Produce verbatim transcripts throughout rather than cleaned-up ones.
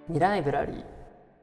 ミライブラリー。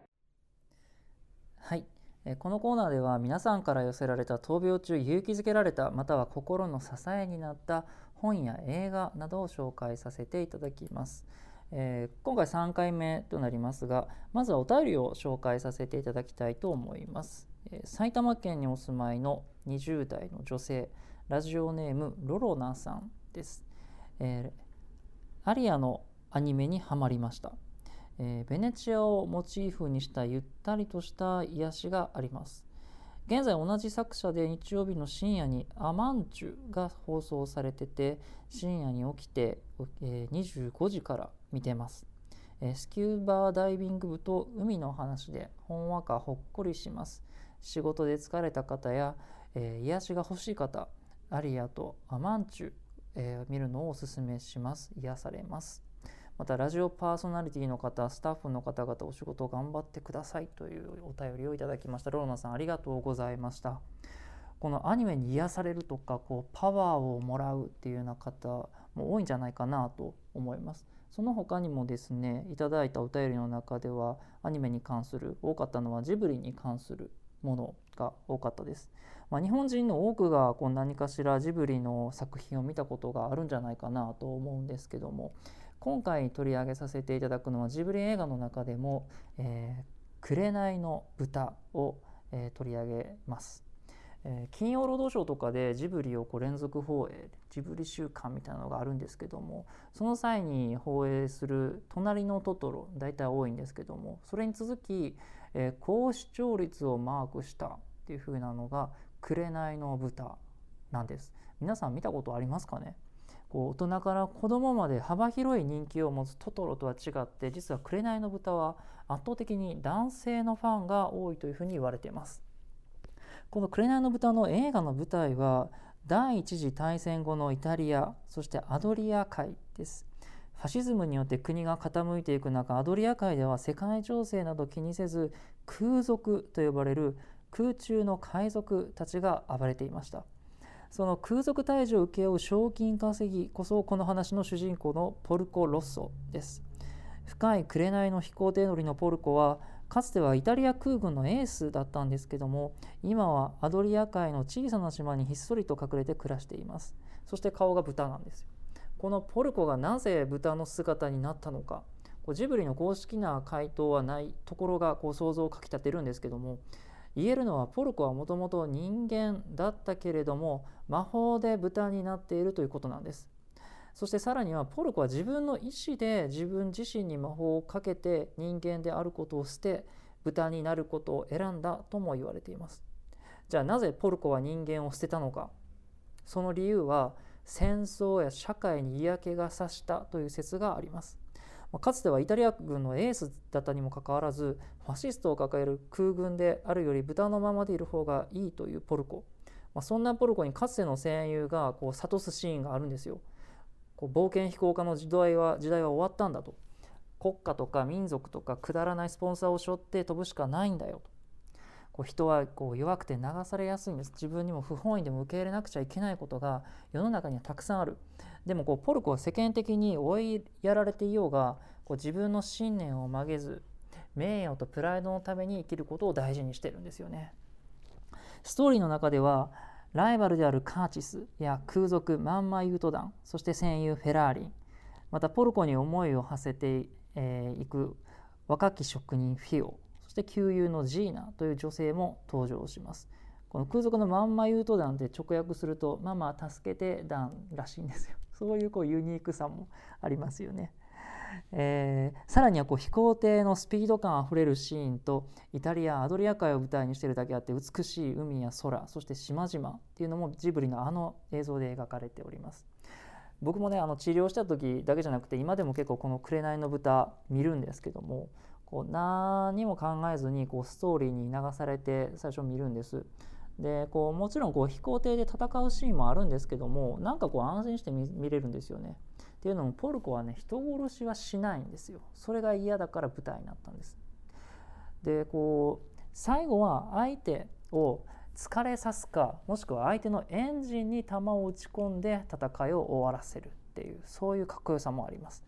はい、えーこのコーナーでは皆さんから寄せられた闘病中勇気づけられたまたは心の支えになった本や映画などを紹介させていただきます。えー今回さんかいめとなりますが、まずはお便りを紹介させていただきたいと思います。えー埼玉県にお住まいのにじゅう代の女性、ラジオネームロロナさんです。えーアリアのアニメにハマりました。えーベネチアをモチーフにしたゆったりとした癒しがあります。現在同じ作者で日曜日の深夜にアマンチュが放送されてて、深夜に起きて、えーにじゅうごじから見てます。えースキューバーダイビング部と海の話でほんわかほっこりします。仕事で疲れた方や、えー癒しが欲しい方、アリアとアマンチュ、えー見るのをおすすめします。癒されます。またラジオパーソナリティの方、スタッフの方々、お仕事頑張ってくださいというお便りをいただきました。ローナさん、ありがとうございました。このアニメに癒されるとか、こうパワーをもらうっていうような方も多いんじゃないかなと思います。その他にもですね、いただいたお便りの中ではアニメに関する、多かったのはジブリに関するものが多かったです。まあ、日本人の多くがこう何かしらジブリの作品を見たことがあるんじゃないかなと思うんですけども、今回取り上げさせていただくのはジブリ映画の中でも、えー、紅の豚を、えー取り上げます。えー金曜ロードショーとかでジブリをこう連続放映、ジブリ週間みたいなのがあるんですけども、その際に放映する隣のトトロ、大体多いんですけども、それに続き、えー高視聴率をマークしたっていう風なのが紅の豚なんです。皆さん見たことありますかね。こう大人から子供まで幅広い人気を持つトトロとは違って、実は紅の豚は圧倒的に男性のファンが多いというふうに言われています。この紅の豚の映画の舞台は第一次大戦後のイタリア、そしてアドリア海です。ファシズムによって国が傾いていく中、アドリア海では世界情勢など気にせず空賊と呼ばれる空中の海賊たちが暴れていました。その空賊退治を請け負う賞金稼ぎこそこの話の主人公のポルコ・ロッソです。深い紅の飛行艇乗りのポルコはかつてはイタリア空軍のエースだったんですけども、今はアドリア海の小さな島にひっそりと隠れて暮らしています。そして顔が豚なんですよ。このポルコがなぜ豚の姿になったのか、ジブリの公式な回答はないところがこう想像をかきたてるんですけども、言えるのはポルコはもともと人間だったけれども魔法で豚になっているということなんです。そしてさらにはポルコは自分の意思で自分自身に魔法をかけて人間であることを捨て豚になることを選んだとも言われています。じゃあなぜポルコは人間を捨てたのか。その理由は戦争や社会に嫌気がさしたという説があります。かつてはイタリア軍のエースだったにもかかわらず、ファシストを抱える空軍であるより豚のままでいる方がいいというポルコ、まあ、そんなポルコにかつての戦友がこう諭すシーンがあるんですよ。こう冒険飛行家の時代は時代は終わったんだと、国家とか民族とかくだらないスポンサーを背負って飛ぶしかないんだよと。こう人はこう弱くて流されやすいんです。自分にも不本意でも受け入れなくちゃいけないことが世の中にはたくさんある。でもこうポルコは世間的に追いやられていようがこう自分の信念を曲げず名誉とプライドのために生きることを大事にしてるんですよね。ストーリーの中ではライバルであるカーチスや空賊マンマユート団、そして戦友フェラーリン、またポルコに思いを馳せてい、えー、く若き職人フィオ、そして旧友のジーナという女性も登場します。この空賊のマンマユート団で直訳するとママ助けて団らしいんですよ。そういうこうユニークさもありますよね。えー、さらにはこう飛行艇のスピード感あふれるシーンとイタリアアドリア海を舞台にしているだけあって美しい海や空、そして島々っていうのもジブリのあの映像で描かれております。僕もねあの治療した時だけじゃなくて今でも結構この紅の豚見るんですけども、こう何も考えずにこうストーリーに流されて最初見るんです。でこうもちろんこう飛行艇で戦うシーンもあるんですけども、なんかこう安心して 見, 見れるんですよね。っていうのもポルコはね人殺しはしないんですよ。それが嫌だから舞台になったんです。でこう最後は相手を疲れさすか、もしくは相手のエンジンに弾を撃ち込んで戦いを終わらせるっていう、そういうかっこよさもあります。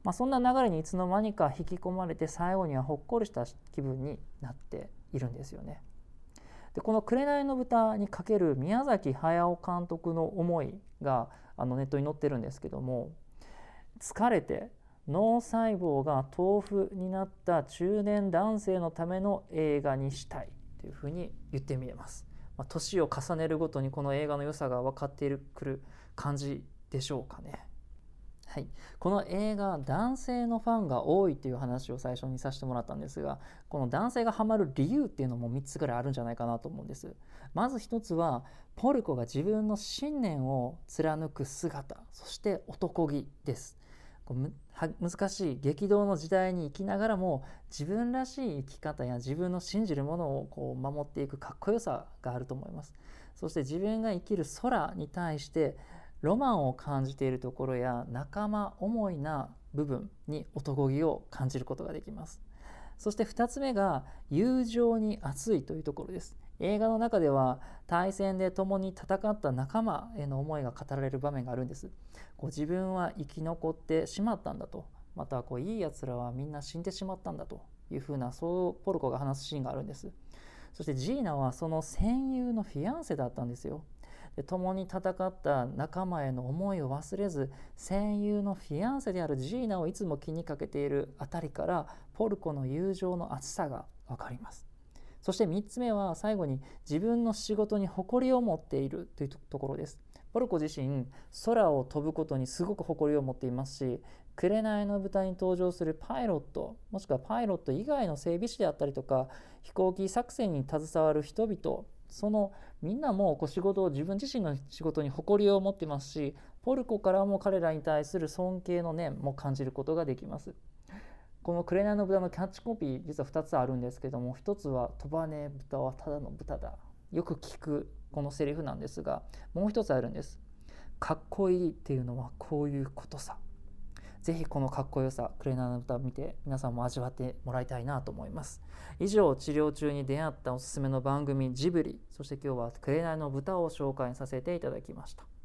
まあ、そんな流れにいつの間にか引き込まれて、最後にはほっこりした気分になっているんですよね。でこの「紅の豚」にかける宮崎駿監督の思いがあのネットに載ってるんですけども、疲れて脳細胞が豆腐になった中年男性のための映画にしたいというふうに言ってみえます。まあ、年を重ねるごとにこの映画の良さが分かってくる感じでしょうかね。はい、この映画、男性のファンが多いという話を最初にさせてもらったんですが、この男性がハマる理由っていうのもみっつぐらいあるんじゃないかなと思うんです。まずひとつは、ポルコが自分の信念を貫く姿、そして男気です。こうむは難しい激動の時代に生きながらも、自分らしい生き方や自分の信じるものをこう守っていくかっこよさがあると思います。そして自分が生きる空に対してロマンを感じているところや仲間思いな部分に男気を感じることができます。そしてふたつめが友情に熱いというところです。映画の中では対戦で共に戦った仲間への思いが語られる場面があるんです。こう自分は生き残ってしまったんだと、またこういいやつらはみんな死んでしまったんだというふうな、そうポルコが話すシーンがあるんです。そしてジーナはその戦友のフィアンセだったんですよ。で共に戦った仲間への思いを忘れず、戦友のフィアンセであるジーナをいつも気にかけているあたりから、ポルコの友情の厚さが分かります。そしてみっつめは最後に自分の仕事に誇りを持っているというところです。ポルコ自身、空を飛ぶことにすごく誇りを持っていますし、紅の豚に登場するパイロット、もしくはパイロット以外の整備士であったりとか、飛行機作戦に携わる人々、そのみんなもこう仕事を、自分自身の仕事に誇りを持っていますし、ポルコからも彼らに対する尊敬の念も感じることができます。この紅の豚のキャッチコピー、実はふたつあるんですけども、ひとつは飛ばねえ豚はただの豚だ、よく聞くこのセリフなんですが、もう一つあるんです。かっこいいっていうのはこういうことさ。ぜひこのかっこよさ、紅の豚を見て皆さんも味わってもらいたいなと思います。以上、治療中に出会ったおすすめの番組ジブリ、そして今日は紅の豚を紹介させていただきました。